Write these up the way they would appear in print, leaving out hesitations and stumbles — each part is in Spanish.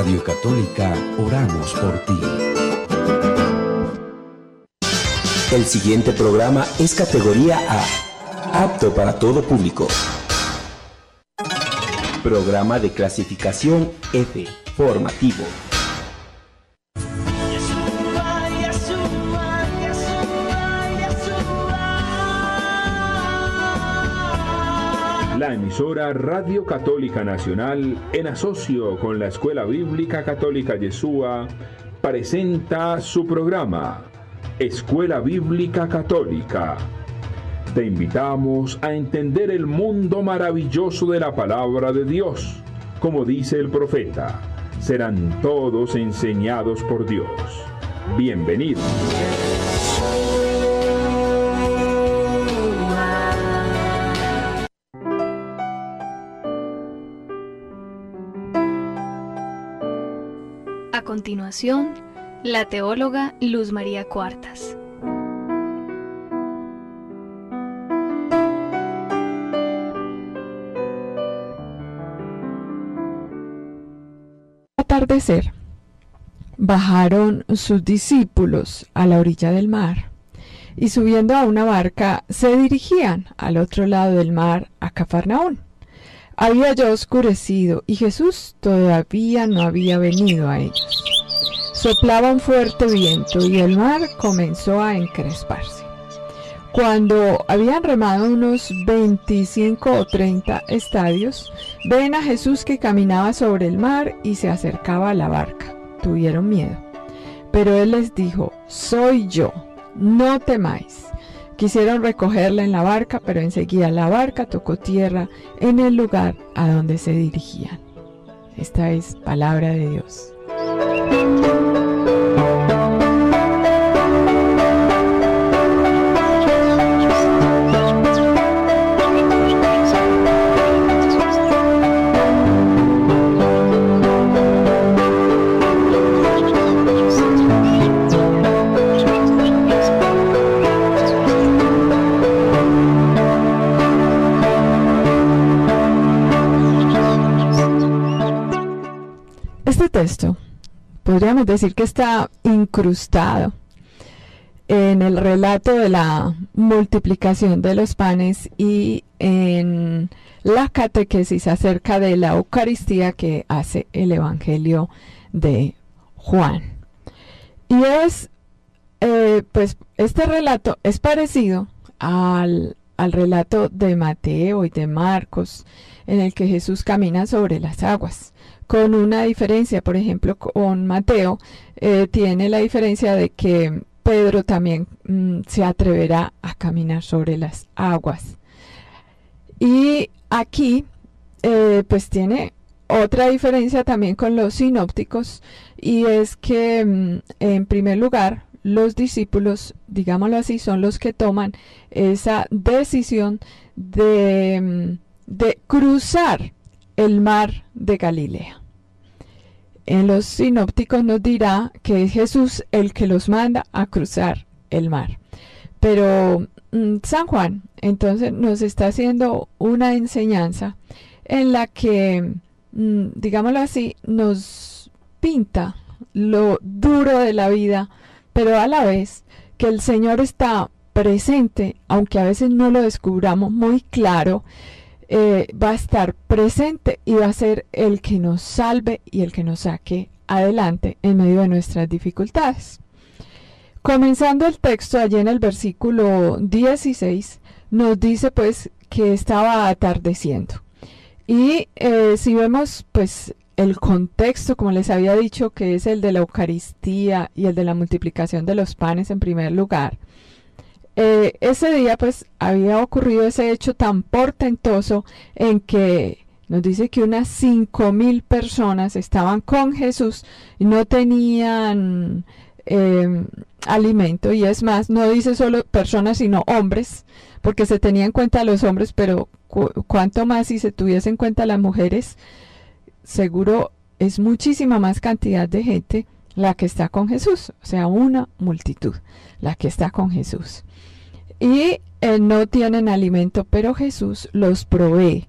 Radio Católica oramos por ti. El siguiente programa es categoría A, apto para todo público. Programa de clasificación F, formativo. La emisora Radio Católica Nacional, en asocio con la Escuela Bíblica Católica Yeshua, presenta su programa, Escuela Bíblica Católica. Te invitamos a entender el mundo maravilloso de la palabra de Dios. Como dice el profeta, serán todos enseñados por Dios. Bienvenidos. A continuación, la teóloga Luz María Cuartas. Al atardecer, bajaron sus discípulos a la orilla del mar y subiendo a una barca se dirigían al otro lado del mar a Cafarnaún. Había ya oscurecido y Jesús todavía no había venido a ellos. Soplaba un fuerte viento y el mar comenzó a encresparse. Cuando habían remado unos 25 o 30 estadios, ven a Jesús que caminaba sobre el mar y se acercaba a la barca. Tuvieron miedo, pero él les dijo: «Soy yo, no temáis». Quisieron recogerla en la barca, pero enseguida la barca tocó tierra en el lugar a donde se dirigían. Esta es palabra de Dios. Este texto podríamos decir que está incrustado en el relato de la multiplicación de los panes y en la catequesis acerca de la Eucaristía que hace el Evangelio de Juan. Y es, pues este relato es parecido al relato de Mateo y de Marcos, en el que Jesús camina sobre las aguas, con una diferencia. Por ejemplo, con Mateo tiene la diferencia de que Pedro también se atreverá a caminar sobre las aguas. Y aquí pues tiene otra diferencia también con los sinópticos, y es que en primer lugar los discípulos, digámoslo así, son los que toman esa decisión de cruzar el mar de Galilea. En los sinópticos nos dirá que es Jesús el que los manda a cruzar el mar. Pero San Juan entonces nos está haciendo una enseñanza en la que, digámoslo así, nos pinta lo duro de la vida, pero a la vez que el Señor está presente, aunque a veces no lo descubramos muy claro. Va a estar presente y va a ser el que nos salve y el que nos saque adelante en medio de nuestras dificultades. Comenzando el texto, allí en el versículo 16, nos dice pues que estaba atardeciendo. Y si vemos pues el contexto, como les había dicho, que es el de la Eucaristía y el de la multiplicación de los panes en primer lugar, ese día pues había ocurrido ese hecho tan portentoso en que nos dice que unas 5,000 personas estaban con Jesús y no tenían alimento. Y es más, no dice solo personas sino hombres, porque se tenía en cuenta a los hombres, pero cuánto más si se tuviese en cuenta a las mujeres. Seguro es muchísima más cantidad de gente la que está con Jesús, o sea, una multitud la que está con Jesús. Y no tienen alimento, pero Jesús los provee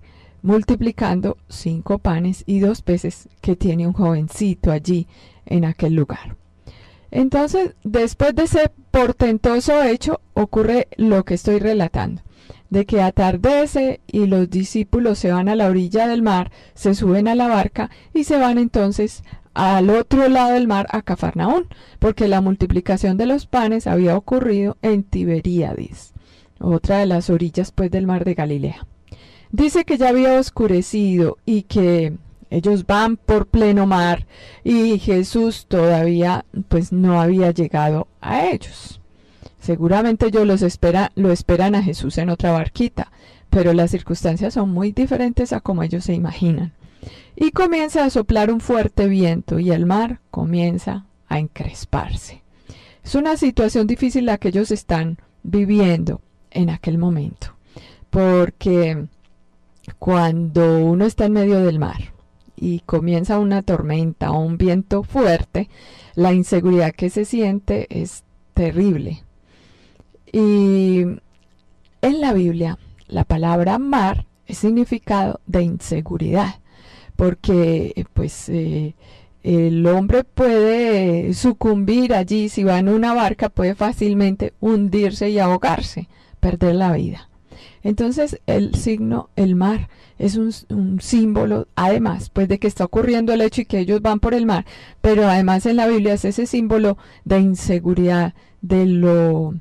multiplicando 5 panes y 2 peces que tiene un jovencito allí en aquel lugar. Entonces, después de ese portentoso hecho, ocurre lo que estoy relatando, de que atardece y los discípulos se van a la orilla del mar, se suben a la barca y se van entonces al otro lado del mar, a Cafarnaún, porque la multiplicación de los panes había ocurrido en Tiberíades, otra de las orillas pues del mar de Galilea. Dice que ya había oscurecido y que ellos van por pleno mar y Jesús todavía pues no había llegado a ellos. Seguramente ellos lo esperan a Jesús en otra barquita, pero las circunstancias son muy diferentes a como ellos se imaginan. Y comienza a soplar un fuerte viento y el mar comienza a encresparse. Es una situación difícil la que ellos están viviendo en aquel momento, porque cuando uno está en medio del mar y comienza una tormenta o un viento fuerte, la inseguridad que se siente es terrible. Y en la Biblia, la palabra mar es significado de inseguridad, porque pues el hombre puede sucumbir allí, si va en una barca puede fácilmente hundirse y ahogarse, perder la vida. Entonces el mar es un símbolo, además pues de que está ocurriendo el hecho y que ellos van por el mar, pero además en la Biblia es ese símbolo de inseguridad, de lo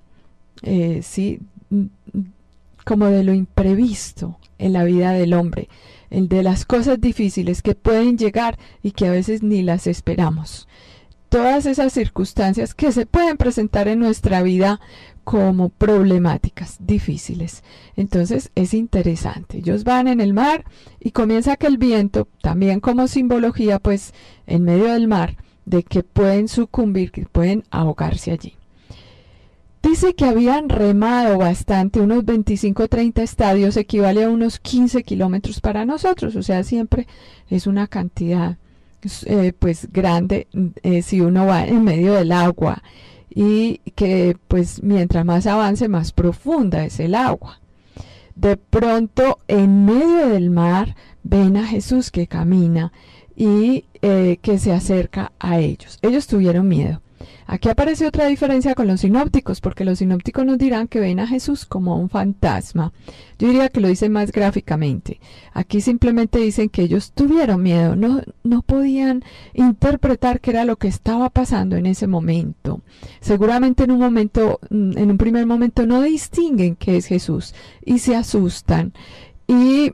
como de lo imprevisto en la vida del hombre, el de las cosas difíciles que pueden llegar y que a veces ni las esperamos. Todas esas circunstancias que se pueden presentar en nuestra vida como problemáticas, difíciles. Entonces es interesante. Ellos van en el mar y comienza aquel viento, también como simbología, pues en medio del mar, de que pueden sucumbir, que pueden ahogarse allí. Dice que habían remado bastante, unos 25-30 estadios, equivale a unos 15 kilómetros para nosotros, o sea, siempre es una cantidad pues grande si uno va en medio del agua, y que pues mientras más avance más profunda es el agua. De pronto en medio del mar ven a Jesús que camina y que se acerca a ellos. Ellos tuvieron miedo. Aquí aparece otra diferencia con los sinópticos, porque los sinópticos nos dirán que ven a Jesús como un fantasma. Yo diría que lo dicen más gráficamente. Aquí simplemente dicen que ellos tuvieron miedo, no podían interpretar qué era lo que estaba pasando en ese momento. Seguramente en un primer momento no distinguen qué es Jesús y se asustan. Y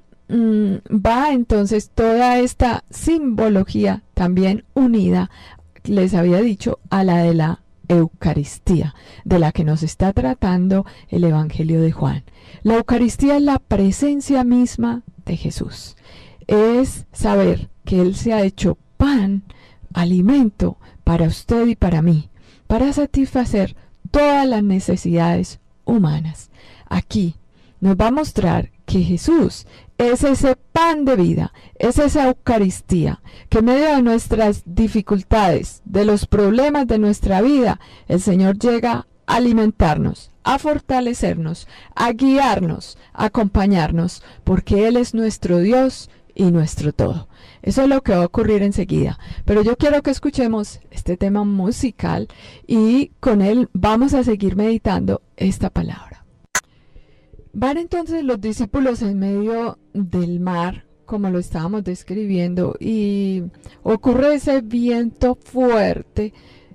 va entonces toda esta simbología también unida, les había dicho, a la de la Eucaristía, de la que nos está tratando el Evangelio de Juan. La Eucaristía es la presencia misma de Jesús. Es saber que Él se ha hecho pan, alimento para usted y para mí, para satisfacer todas las necesidades humanas. Aquí nos va a mostrar que Jesús es ese pan de vida, es esa Eucaristía, que en medio de nuestras dificultades, de los problemas de nuestra vida, el Señor llega a alimentarnos, a fortalecernos, a guiarnos, a acompañarnos, porque Él es nuestro Dios y nuestro todo. Eso es lo que va a ocurrir enseguida. Pero yo quiero que escuchemos este tema musical y con él vamos a seguir meditando esta palabra. Van entonces los discípulos en medio del mar, como lo estábamos describiendo, y ocurre ese viento fuerte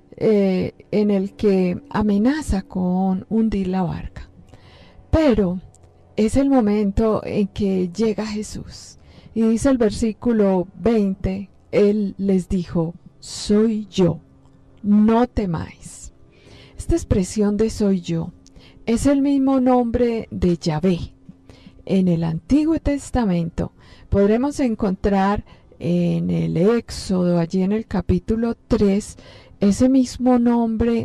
en el que amenaza con hundir la barca. Pero es el momento en que llega Jesús. Y dice el versículo 20, Él les dijo, soy yo, no temáis. Esta expresión de soy yo es el mismo nombre de Yahvé. En el Antiguo Testamento podremos encontrar en el Éxodo, allí en el capítulo 3, ese mismo nombre,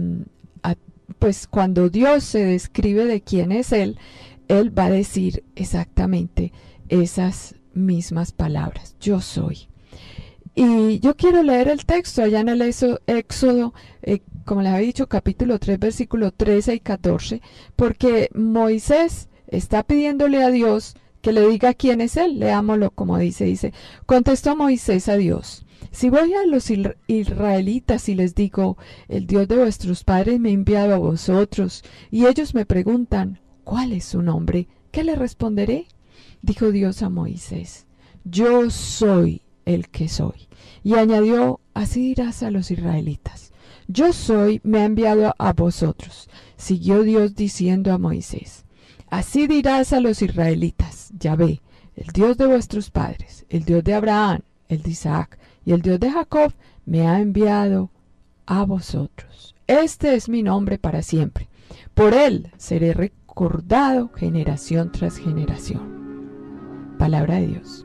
pues cuando Dios se describe de quién es Él va a decir exactamente esas mismas palabras, yo soy. Y yo quiero leer el texto allá en el Éxodo, como les había dicho, capítulo 3, versículo 13 y 14, porque Moisés está pidiéndole a Dios que le diga quién es él. Leámoslo como dice, contestó Moisés a Dios: si voy a los israelitas y les digo, el Dios de vuestros padres me ha enviado a vosotros, y ellos me preguntan, ¿cuál es su nombre?, ¿qué le responderé? Dijo Dios a Moisés: yo soy el que soy. Y añadió: así dirás a los israelitas: yo soy, me ha enviado a vosotros. Siguió Dios diciendo a Moisés: así dirás a los israelitas: Yahvé, el Dios de vuestros padres, el Dios de Abraham, el de Isaac y el Dios de Jacob, me ha enviado a vosotros. Este es mi nombre para siempre. Por él seré recordado generación tras generación. Palabra de Dios.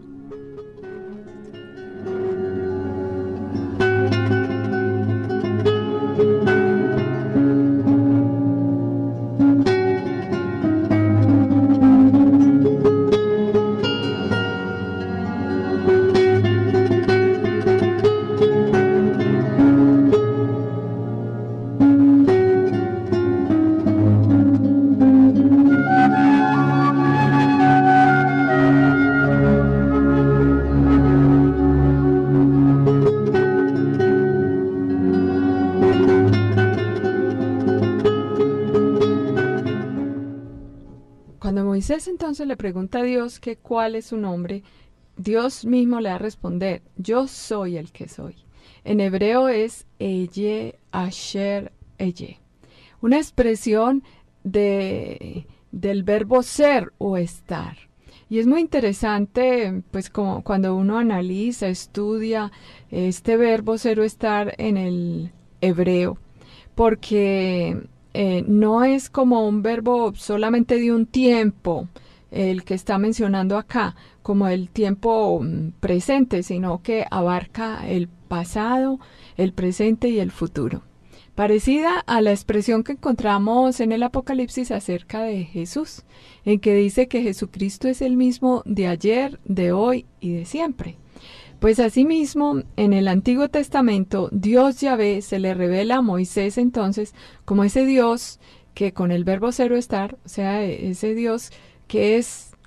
Cuando Moisés entonces le pregunta a Dios que cuál es su nombre, Dios mismo le va a responder: yo soy el que soy. En hebreo es Eye Asher Eye, una expresión del verbo ser o estar. Y es muy interesante, pues, como cuando uno analiza, estudia este verbo ser o estar en el hebreo, porque no es como un verbo solamente de un tiempo, el que está mencionando acá, como el tiempo presente, sino que abarca el pasado, el presente y el futuro. Parecida a la expresión que encontramos en el Apocalipsis acerca de Jesús, en que dice que Jesucristo es el mismo de ayer, de hoy y de siempre. Pues asimismo, en el Antiguo Testamento, Dios Yahvé se le revela a Moisés entonces como ese Dios que con el verbo ser o estar, o sea, ese Dios que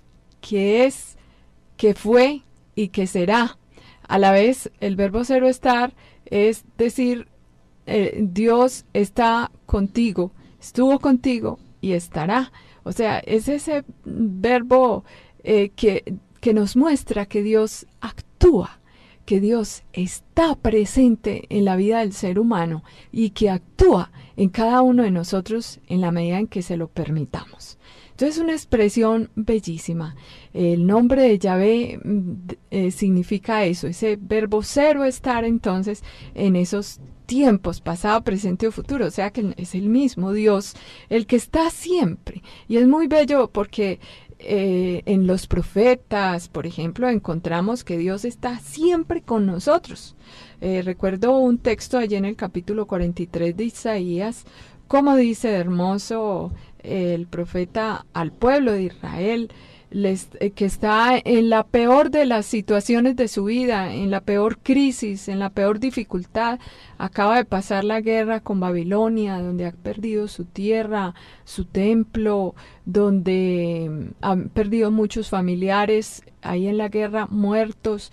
fue y que será. A la vez, el verbo ser o estar es decir, Dios está contigo, estuvo contigo y estará. O sea, es ese verbo que nos muestra que Dios actúa, que Dios está presente en la vida del ser humano y que actúa en cada uno de nosotros en la medida en que se lo permitamos. Entonces, es una expresión bellísima. El nombre de Yahvé significa eso, ese verbo ser o estar entonces en esos tiempos, pasado, presente o futuro. O sea que es el mismo Dios el que está siempre. Y es muy bello porque en los profetas, por ejemplo, encontramos que Dios está siempre con nosotros. Recuerdo un texto allí en el capítulo 43 de Isaías, como dice de hermoso el profeta al pueblo de Israel, que está en la peor de las situaciones de su vida, en la peor crisis, en la peor dificultad. Acaba de pasar la guerra con Babilonia, donde ha perdido su tierra, su templo, donde han perdido muchos familiares ahí en la guerra, muertos,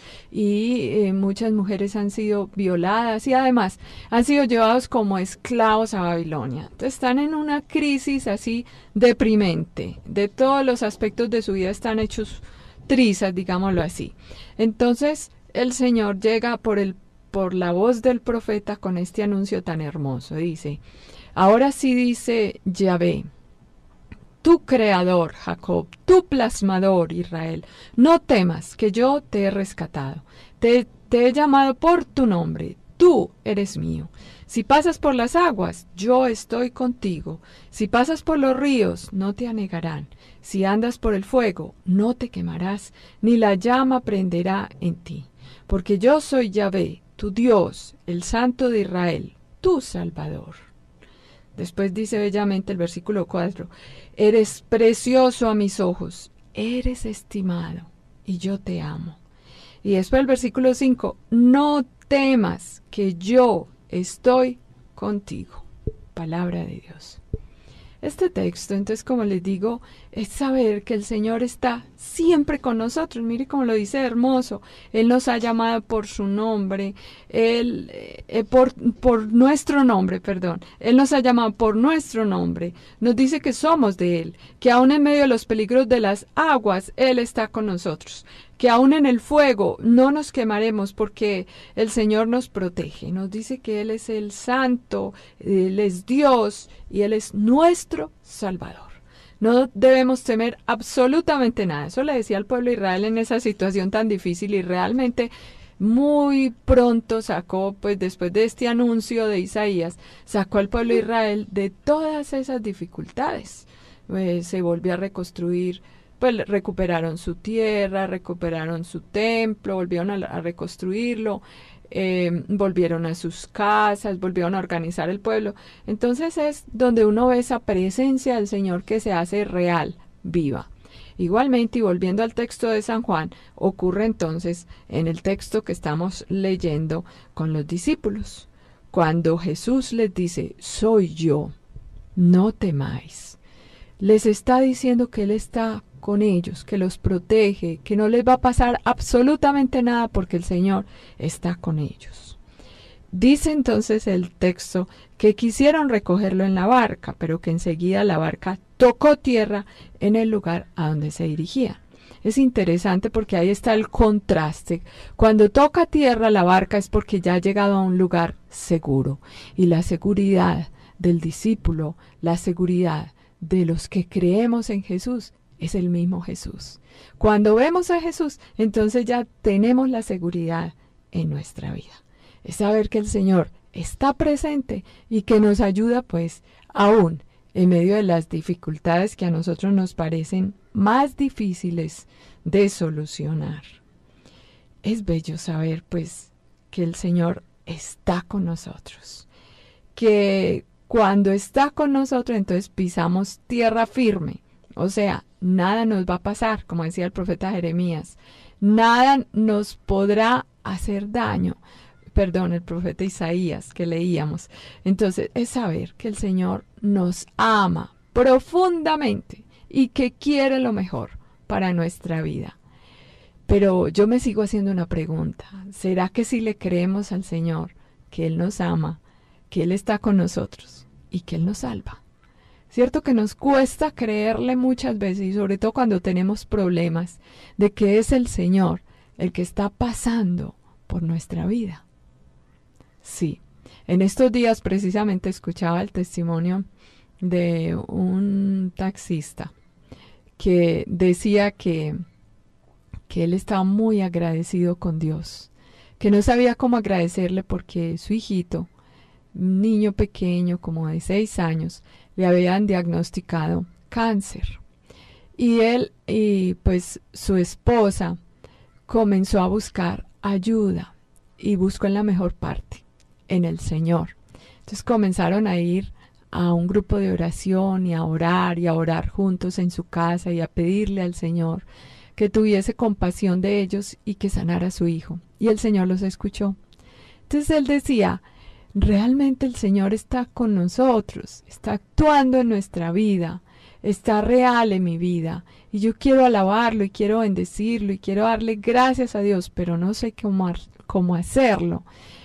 y muchas mujeres han sido violadas y además han sido llevados como esclavos a Babilonia. Entonces están en una crisis así deprimente, de todos los aspectos de su vida están hechos trizas, digámoslo así. Entonces el Señor llega por la voz del profeta con este anuncio tan hermoso. Dice: ahora sí, dice Yahvé, tu creador, Jacob, tu plasmador, Israel, no temas, que yo te he rescatado, te he llamado por tu nombre, tú eres mío. Si pasas por las aguas, yo estoy contigo. Si pasas por los ríos, no te anegarán. Si andas por el fuego, no te quemarás, ni la llama prenderá en ti. Porque yo soy Yahvé, tu Dios, el Santo de Israel, tu Salvador. Después dice bellamente el versículo 4, eres precioso a mis ojos, eres estimado, y yo te amo. Y después el versículo 5, no temas, que yo estoy contigo. Palabra de Dios. Este texto, entonces, como les digo, es saber que el Señor está siempre con nosotros. Mire cómo lo dice hermoso. Él nos ha llamado por su nombre, por nuestro nombre, perdón. Él nos ha llamado por nuestro nombre. Nos dice que somos de Él, que aún en medio de los peligros de las aguas, Él está con nosotros. Que aún en el fuego no nos quemaremos porque el Señor nos protege. Nos dice que Él es el Santo, Él es Dios y Él es nuestro Salvador. No debemos temer absolutamente nada. Eso le decía al pueblo de Israel en esa situación tan difícil y realmente muy pronto sacó, pues después de este anuncio de Isaías, sacó al pueblo de Israel de todas esas dificultades. Se volvió a reconstruir. Pues recuperaron su tierra, recuperaron su templo, volvieron a reconstruirlo, volvieron a sus casas, volvieron a organizar el pueblo. Entonces es donde uno ve esa presencia del Señor que se hace real, viva. Igualmente, y volviendo al texto de San Juan, ocurre entonces en el texto que estamos leyendo con los discípulos. Cuando Jesús les dice, soy yo, no temáis. Les está diciendo que Él está con ellos, que los protege, que no les va a pasar absolutamente nada porque el Señor está con ellos. Dice entonces el texto que quisieron recogerlo en la barca, pero que enseguida la barca tocó tierra en el lugar a donde se dirigían. Es interesante porque ahí está el contraste. Cuando toca tierra la barca es porque ya ha llegado a un lugar seguro. Y la seguridad del discípulo, la seguridad de los que creemos en Jesús, es el mismo Jesús. Cuando vemos a Jesús, entonces ya tenemos la seguridad en nuestra vida. Es saber que el Señor está presente y que nos ayuda, pues, aún en medio de las dificultades que a nosotros nos parecen más difíciles de solucionar. Es bello saber, pues, que el Señor está con nosotros. Que cuando está con nosotros, entonces pisamos tierra firme. O sea, nada nos va a pasar, como decía el profeta Jeremías. Nada nos podrá hacer daño. Perdón, el profeta Isaías que leíamos. Entonces, es saber que el Señor nos ama profundamente y que quiere lo mejor para nuestra vida. Pero yo me sigo haciendo una pregunta. ¿Será que si le creemos al Señor que Él nos ama, que Él está con nosotros y que Él nos salva? Cierto que nos cuesta creerle muchas veces y sobre todo cuando tenemos problemas de que es el Señor el que está pasando por nuestra vida. Sí, en estos días precisamente escuchaba el testimonio de un taxista que decía que él estaba muy agradecido con Dios, que no sabía cómo agradecerle porque su hijito, un niño pequeño como de 6 años, le habían diagnosticado cáncer. Y él y pues su esposa comenzó a buscar ayuda y buscó en la mejor parte, en el Señor. Entonces comenzaron a ir a un grupo de oración y a orar juntos en su casa y a pedirle al Señor que tuviese compasión de ellos y que sanara a su hijo. Y el Señor los escuchó. Entonces él decía, realmente el Señor está con nosotros, está actuando en nuestra vida, está real en mi vida. Y yo quiero alabarlo y quiero bendecirlo y quiero darle gracias a Dios, pero no sé cómo hacerlo.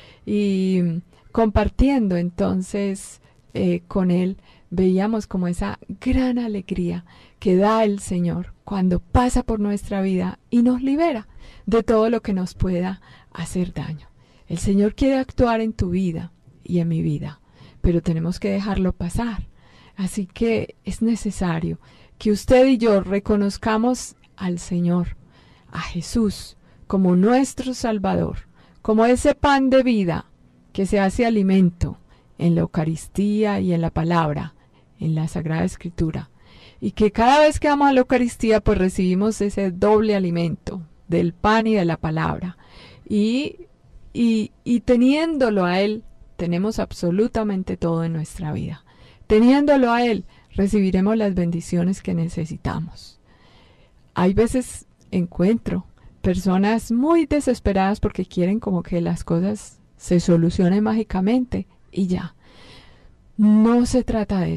Y compartiendo entonces con él, veíamos como esa gran alegría que da el Señor cuando pasa por nuestra vida y nos libera de todo lo que nos pueda hacer daño. El Señor quiere actuar en tu vida y en mi vida, pero tenemos que dejarlo pasar. Así que es necesario que usted y yo reconozcamos al Señor, a Jesús, como nuestro Salvador, como ese pan de vida que se hace alimento en la Eucaristía y en la palabra, en la Sagrada Escritura. Y que cada vez que vamos a la Eucaristía, pues recibimos ese doble alimento del pan y de la palabra. Y teniéndolo a Él, tenemos absolutamente todo en nuestra vida. Teniéndolo a Él, recibiremos las bendiciones que necesitamos. Hay veces encuentro personas muy desesperadas porque quieren como que las cosas se solucionen mágicamente y ya. No se trata de eso.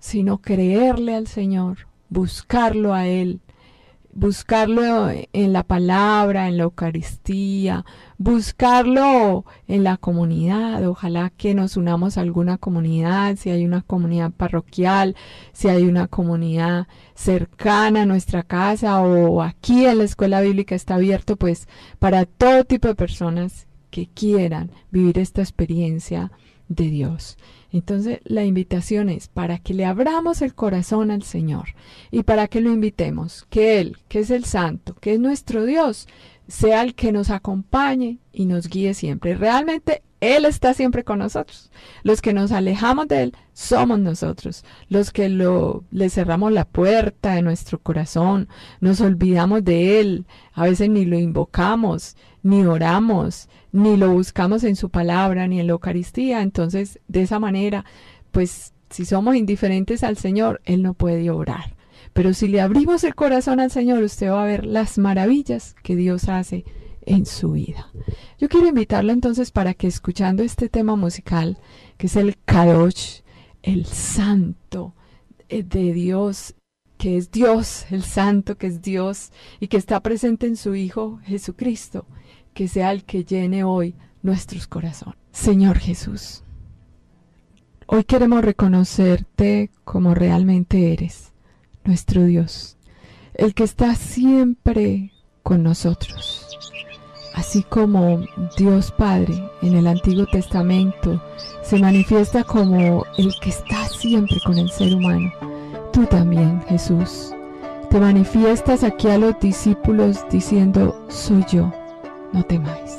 sino creerle al Señor, buscarlo a Él, buscarlo en la palabra, en la Eucaristía, buscarlo en la comunidad. Ojalá que nos unamos a alguna comunidad, si hay una comunidad parroquial, si hay una comunidad cercana a nuestra casa o aquí en la escuela bíblica está abierto pues para todo tipo de personas que quieran vivir esta experiencia de Dios. Entonces la invitación es para que le abramos el corazón al Señor y para que lo invitemos, que Él, que es el Santo, que es nuestro Dios, sea el que nos acompañe y nos guíe siempre. Realmente Él está siempre con nosotros. Los que nos alejamos de Él somos nosotros. Los que le cerramos la puerta de nuestro corazón, nos olvidamos de Él, a veces ni lo invocamos, ni oramos, ni lo buscamos en su palabra, ni en la Eucaristía. Entonces, de esa manera, pues, si somos indiferentes al Señor, Él no puede obrar. Pero si le abrimos el corazón al Señor, usted va a ver las maravillas que Dios hace en su vida. Yo quiero invitarlo entonces para que escuchando este tema musical, que es el Kadosh, el Santo de Dios, que es Dios, el Santo que es Dios y que está presente en su Hijo Jesucristo, que sea el que llene hoy nuestros corazones. Señor Jesús, hoy queremos reconocerte como realmente eres, nuestro Dios, el que está siempre con nosotros. Así como Dios Padre en el Antiguo Testamento se manifiesta como el que está siempre con el ser humano, tú también, Jesús, te manifiestas aquí a los discípulos diciendo, soy yo, no temáis.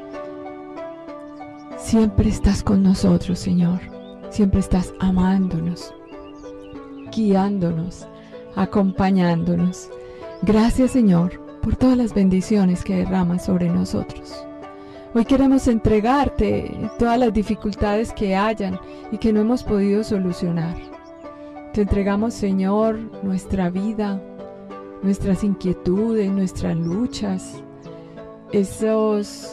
Siempre estás con nosotros, Señor, siempre estás amándonos, guiándonos, acompañándonos. Gracias, Señor, por todas las bendiciones que derramas sobre nosotros. Hoy queremos entregarte todas las dificultades que hayan y que no hemos podido solucionar. Te entregamos, Señor, nuestra vida, nuestras inquietudes, nuestras luchas, esos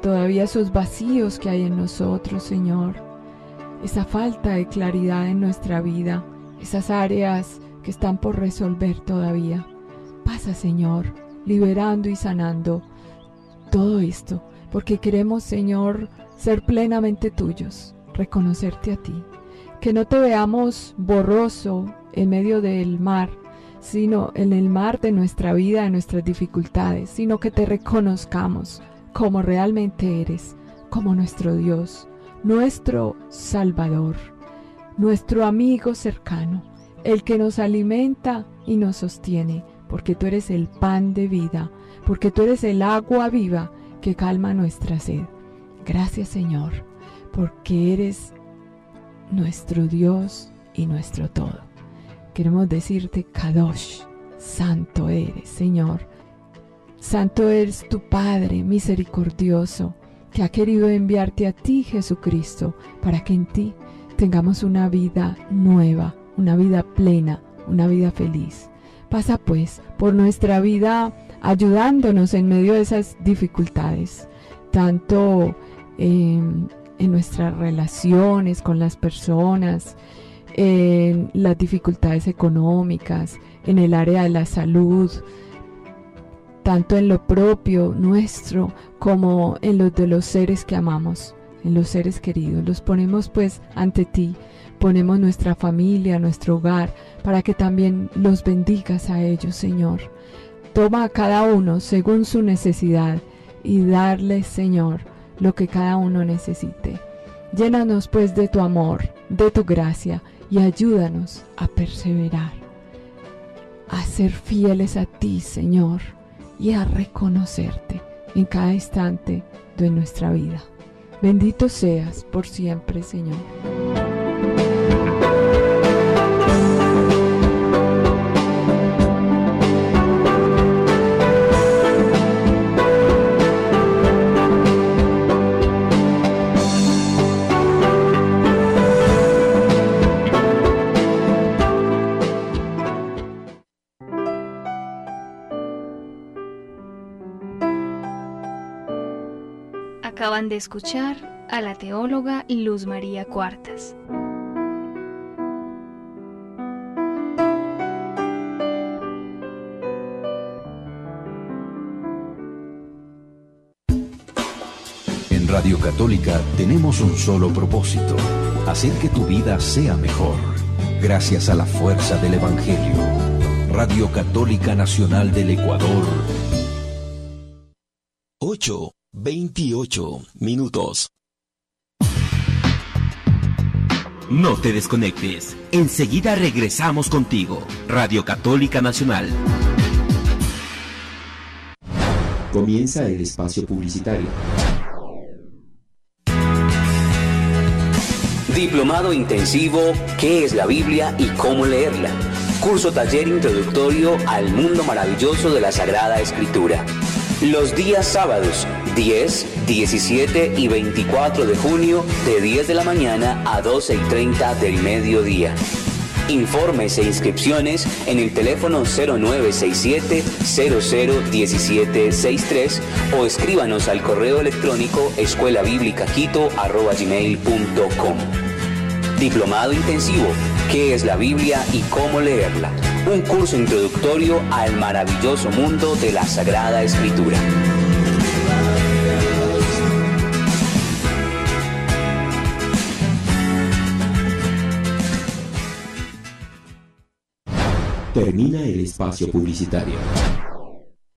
vacíos que hay en nosotros, Señor, esa falta de claridad en nuestra vida, esas áreas que están por resolver todavía. Pasa, Señor, liberando y sanando todo esto, porque queremos, Señor, ser plenamente tuyos, reconocerte a ti, que no te veamos borroso en medio del mar, sino en el mar de nuestra vida, de nuestras dificultades, sino que te reconozcamos como realmente eres, como nuestro Dios, nuestro Salvador, nuestro amigo cercano, el que nos alimenta y nos sostiene, porque tú eres el pan de vida, porque tú eres el agua viva que calma nuestra sed. Gracias, Señor, porque eres nuestro Dios y nuestro todo. Queremos decirte, Kadosh, santo eres, Señor. Santo eres tu Padre misericordioso, que ha querido enviarte a ti, Jesucristo, para que en ti tengamos una vida nueva, una vida plena, una vida feliz. Pasa pues por nuestra vida ayudándonos en medio de esas dificultades, tanto en nuestras relaciones con las personas, en las dificultades económicas, en el área de la salud, tanto en lo propio nuestro como en los de los seres que amamos, en los seres queridos. Los ponemos pues ante ti, ponemos nuestra familia, nuestro hogar, para que también los bendigas a ellos, Señor. Toma a cada uno según su necesidad y darles, Señor, lo que cada uno necesite. Llénanos pues de tu amor, de tu gracia y ayúdanos a perseverar, a ser fieles a ti, Señor, y a reconocerte en cada instante de nuestra vida. Bendito seas por siempre, Señor. Acaban de escuchar a la teóloga Luz María Cuartas. Radio Católica tenemos un solo propósito, hacer que tu vida sea mejor. Gracias a la fuerza del Evangelio. Radio Católica Nacional del Ecuador. 8:28 minutos. No te desconectes. Enseguida regresamos contigo. Radio Católica Nacional. Comienza el espacio publicitario. Diplomado intensivo, ¿qué es la Biblia y cómo leerla? Curso taller introductorio al mundo maravilloso de la Sagrada Escritura. Los días sábados, 10, 17 y 24 de junio, de 10 de la mañana a 12:30 del mediodía. Informes e inscripciones en el teléfono 0967-001763 o escríbanos al correo electrónico escuelabiblicaquito@gmail.com. Diplomado intensivo, ¿qué es la Biblia y cómo leerla? Un curso introductorio al maravilloso mundo de la Sagrada Escritura. Termina el espacio publicitario.